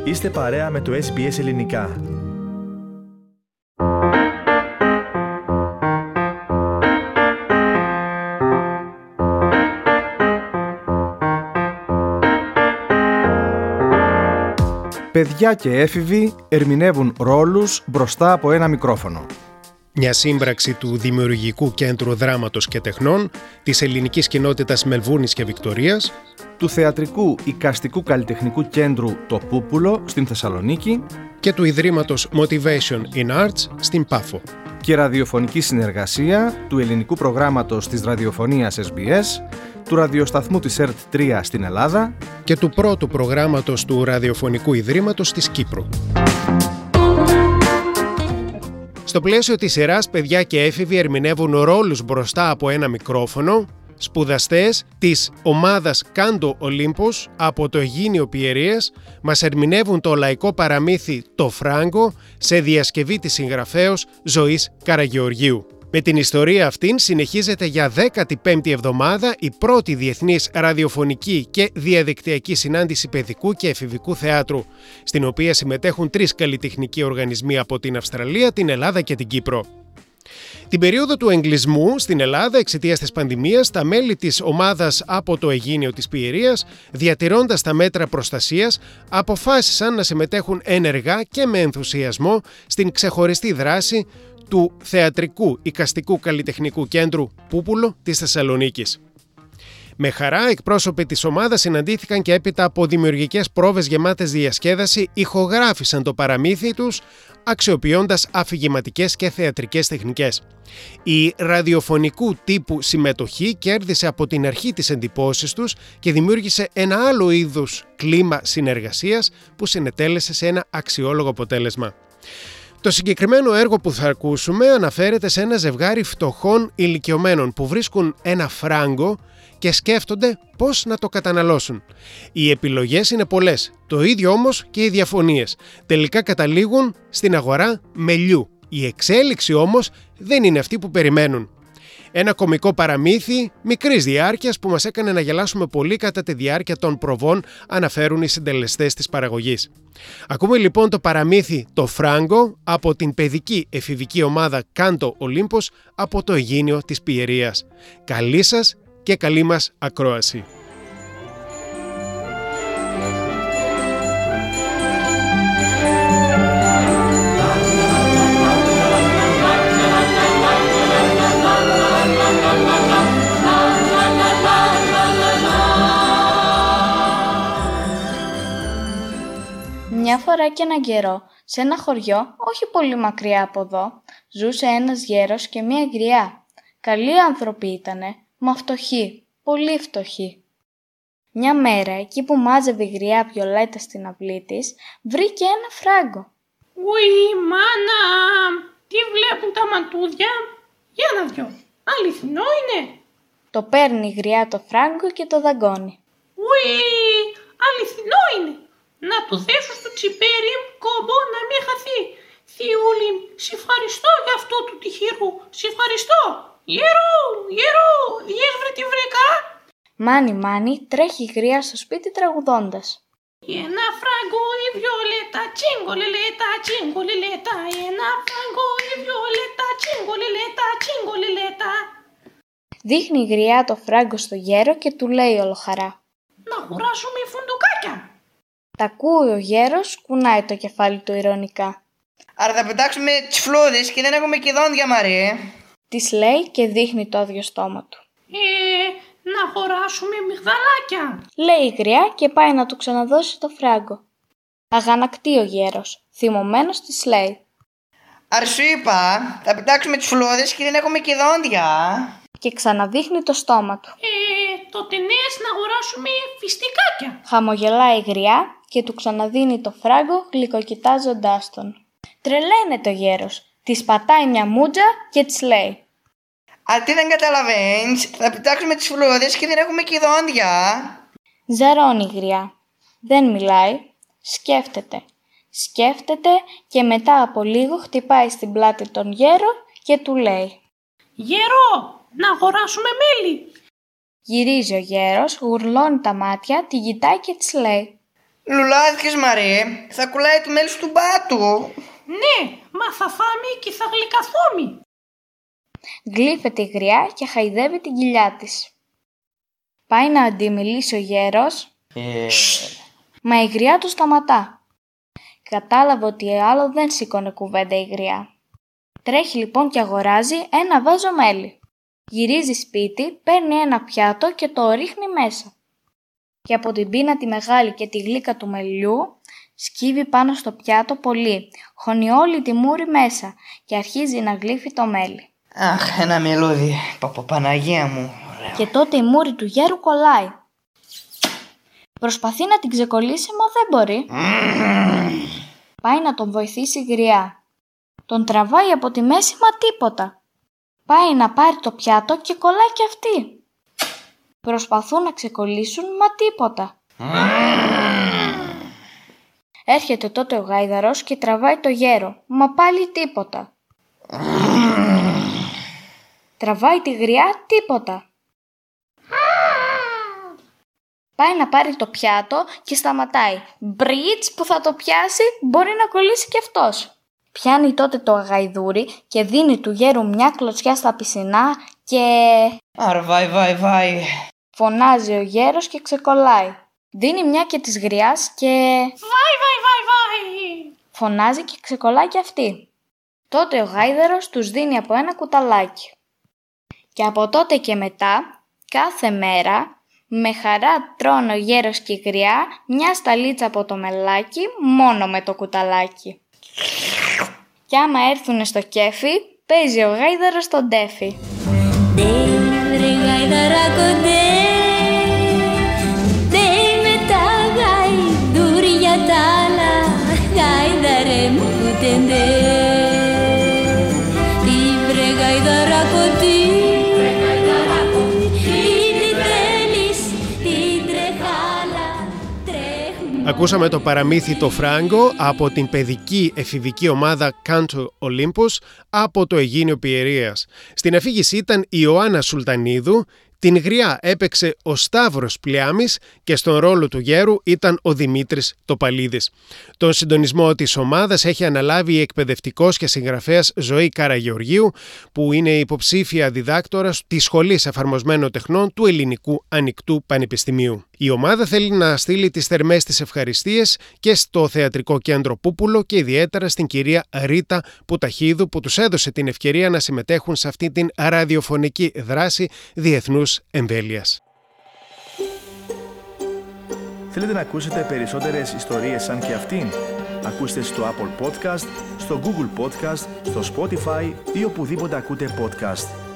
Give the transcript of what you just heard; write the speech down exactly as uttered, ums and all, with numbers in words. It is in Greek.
Είστε παρέα με το ες μπι ες Ελληνικά. Παιδιά και έφηβοι ερμηνεύουν ρόλους μπροστά από ένα μικρόφωνο. Μια σύμπραξη του Δημιουργικού Κέντρου Δράματος και Τεχνών, της ελληνικής κοινότητας Μελβούρνης και Βικτωρίας, του Θεατρικού Εικαστικού Καλλιτεχνικού Κέντρου Το Πούπουλο στην Θεσσαλονίκη και του Ιδρύματος Motivation in Arts στην Πάφο. Και ραδιοφωνική συνεργασία του ελληνικού προγράμματος της ραδιοφωνίας ες μπι ες, του ραδιοσταθμού της ΕΡΤ τρία στην Ελλάδα και του πρώτου προγράμματος του Ραδιοφωνικού Ιδρύματος της Κύπρου. Στο πλαίσιο της σειράς «Παιδιά και έφηβοι ερμηνεύουν ρόλους μπροστά από ένα μικρόφωνο», σπουδαστές της ομάδας Κάντο Ολύμπους από το Αιγίνιο Πιερίας μας ερμηνεύουν το λαϊκό παραμύθι «Το Φράγκο» σε διασκευή της συγγραφέως Ζωής Καραγεωργίου. Με την ιστορία αυτήν συνεχίζεται για δέκατη πέμπτη εβδομάδα η πρώτη διεθνής ραδιοφωνική και διαδικτυακή συνάντηση παιδικού και εφηβικού θεάτρου, στην οποία συμμετέχουν τρεις καλλιτεχνικοί οργανισμοί από την Αυστραλία, την Ελλάδα και την Κύπρο. Την περίοδο του εγκλισμού στην Ελλάδα εξαιτίας της πανδημίας, τα μέλη της ομάδας από το Αιγίνιο της Πιερίας, διατηρώντας τα μέτρα προστασίας, αποφάσισαν να συμμετέχουν ενεργά και με ενθουσιασμό στην ξεχωριστή δράση του Θεατρικού Εικαστικού Καλλιτεχνικού Κέντρου Πούπουλο της Θεσσαλονίκης. Με χαρά, εκπρόσωποι της ομάδας συναντήθηκαν και έπειτα από δημιουργικές πρόβες γεμάτες διασκέδαση ηχογράφησαν το παραμύθι τους, αξιοποιώντας αφηγηματικές και θεατρικές τεχνικές. Η ραδιοφωνικού τύπου συμμετοχή κέρδισε από την αρχή τις εντυπώσεις τους και δημιούργησε ένα άλλο είδους κλίμα συνεργασίας που συνετέλεσε σε ένα αξιόλογο αποτέλεσμα. Το συγκεκριμένο έργο που θα ακούσουμε αναφέρεται σε ένα ζευγάρι φτωχών ηλικιωμένων που βρίσκουν ένα φράγκο και σκέφτονται πώς να το καταναλώσουν. Οι επιλογές είναι πολλές, το ίδιο όμως και οι διαφωνίες. Τελικά καταλήγουν στην αγορά μελιού. Η εξέλιξη όμως δεν είναι αυτή που περιμένουν. Ένα κωμικό παραμύθι μικρής διάρκειας που μας έκανε να γελάσουμε πολύ κατά τη διάρκεια των προβών, αναφέρουν οι συντελεστές της παραγωγής. Ακούμε λοιπόν το παραμύθι «Το Φράγκο» από την παιδική εφηβική ομάδα Κάντο Ολύμπους από το Αιγίνιο της Πιερίας. Καλή σας και καλή μας ακρόαση. Μια φορά και έναν καιρό, σε ένα χωριό, όχι πολύ μακριά από εδώ, ζούσε ένας γέρος και μια γριά. Καλοί άνθρωποι ήτανε, μα φτωχοί, πολύ φτωχοί. Μια μέρα, εκεί που μάζευε η γριά Βιολέτα στην αυλή της, βρήκε ένα φράγκο. Ουι, μάνα, τι βλέπουν τα ματούδια, για να δυο, αληθινό είναι. Το παίρνει η γριά το φράγκο και το δαγκώνει. Ουι, αληθινό είναι. Να το δέσω στο τσιπέρι, κόμπο να μην χαθεί. Θειούλη, σε ευχαριστώ για αυτό του τυχερού. Σε ευχαριστώ. Γερό, γερό, διες βρε τι βρήκα. Μάνι, μάνι, τρέχει η γριά στο σπίτι τραγουδώντας. Ένα φράγκο η Βιολέτα, τσίγκολελέτα, τσίγκολελέτα. Ένα φράγκο η Βιολέτα, τσίγκολελέτα, τσίγκολελέτα. Δείχνει η γριά το φράγκο στο γέρο και του λέει ολοχαρά. Να αγοράσουμε φουντουκάκια. Τα ακούει ο γέρος, κουνάει το κεφάλι του ειρωνικά. Άρα θα πετάξουμε τις φλούδες και δεν έχουμε και δόντια, Μαρία. Της λέει και δείχνει το άδειο στόμα του. Ε, να αγοράσουμε μυγδαλάκια. Λέει η γριά και πάει να του ξαναδώσει το φράγκο. Αγανακτεί ο γέρος, θυμωμένος της λέει. Άρα σου είπα, θα πετάξουμε τις φλούδες και δεν έχουμε και δόντια. Και ξαναδείχνει το στόμα του. Ε, τότε ναι, να αγοράσουμε φιστικάκια. Χαμογελάει η γριά και του ξαναδίνει το φράγκο γλυκοκοιτάζοντάς τον. Τρελαίνεται ο γέρος, της πατάει μια μούτζα και της λέει. Α, τι δεν καταλαβαίνεις, θα πετάξουμε τις φλούδες και δεν έχουμε και δόντια. Ζαρώνει η γριά. Δεν μιλάει, σκέφτεται. Σκέφτεται και μετά από λίγο χτυπάει στην πλάτη τον γέρο και του λέει. Γέρο, να αγοράσουμε μέλι. Γυρίζει ο γέρος, γουρλώνει τα μάτια, τη κοιτάει και της λέει. Λουλάθηκες, Μαρίε. Θα κολλάει τη μέλη του μπάτου. Ναι, μα θα φάμε και θα γλυκαθούμε. Γλύφεται η γριά και χαϊδεύει την κοιλιά της. Πάει να αντιμιλήσει ο γέρος, Ε... μα η γριά του σταματά. Κατάλαβε ότι άλλο δεν σήκωνε κουβέντα η γριά. Τρέχει λοιπόν και αγοράζει ένα βάζο μέλι. Γυρίζει σπίτι, παίρνει ένα πιάτο και το ρίχνει μέσα. Και από την πείνα τη μεγάλη και τη γλύκα του μελιού, σκύβει πάνω στο πιάτο πολύ, χώνει όλη τη μούρη μέσα και αρχίζει να γλύφει το μέλι. Αχ, ένα μελούδι. Παπαπαναγία μου. Ωραίο. Και τότε η μούρη του γέρου κολλάει. Προσπαθεί να την ξεκολλήσει, μα δεν μπορεί. Πάει να τον βοηθήσει η γριά. Τον τραβάει από τη μέση, μα τίποτα. Πάει να πάρει το πιάτο και κολλάει και αυτή. Προσπαθούν να ξεκολλήσουν, μα τίποτα. Έρχεται τότε ο γάιδαρος και τραβάει το γέρο, μα πάλι τίποτα. Τραβάει τη γριά, τίποτα. Πάει να πάρει το πιάτο και σταματάει. Μπριτς που θα το πιάσει, μπορεί να κολλήσει κι αυτός. Πιάνει τότε το γαϊδούρι και δίνει του γέρου μια κλωτσιά στα πισινά και... Αρβάι, βάι, βάι. Φωνάζει ο γέρος και ξεκολλάει. Δίνει μια και της γριάς και... Βάι, βάι, βάι, βάι. Φωνάζει και ξεκολλάει κι αυτή. Τότε ο γάιδαρος τους δίνει από ένα κουταλάκι. Και από τότε και μετά, κάθε μέρα, με χαρά τρώνε ο γέρος και η γριά μια σταλίτσα από το μελάκι μόνο με το κουταλάκι. Κι άμα έρθουνε στο κέφι, παίζει ο γάιδαρος στον τέφι. Ακούσαμε το παραμύθι το Φράγκο από την παιδική εφηβική ομάδα Canto Olympus από το Αιγίνιο Πιερίας. Στην αφήγηση ήταν η Ιωάννα Σουλτανίδου, την γριά έπαιξε ο Σταύρος Πλιάμης και στον ρόλο του γέρου ήταν ο Δημήτρης Τοπαλίδης. Τον συντονισμό της ομάδας έχει αναλάβει η εκπαιδευτικός και συγγραφέας Ζωή Καραγεωργίου, που είναι υποψήφια διδάκτορας της Σχολής Εφαρμοσμένων Τεχνών του Ελληνικού Ανοιχτού Πανεπιστημίου. Η ομάδα θέλει να στείλει τις θερμές της ευχαριστίες και στο Θεατρικό Κέντρο Πούπουλο και ιδιαίτερα στην κυρία Ρίτα Πουταχίδου, που τους έδωσε την ευκαιρία να συμμετέχουν σε αυτή την ραδιοφωνική δράση διεθνούς εμβέλειας. Θέλετε να ακούσετε περισσότερες ιστορίες σαν και αυτήν? Ακούστε στο Apple Podcast, στο Google Podcast, στο Spotify ή οπουδήποτε ακούτε podcast.